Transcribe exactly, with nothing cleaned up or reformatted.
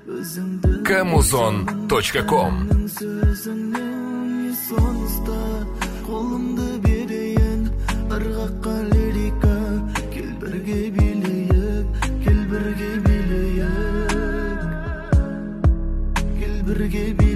камузон точка ком. Қолымды берейін ырғаққа лирика, кел бірге билейік, кел бірге билейік, кел бірге билейік.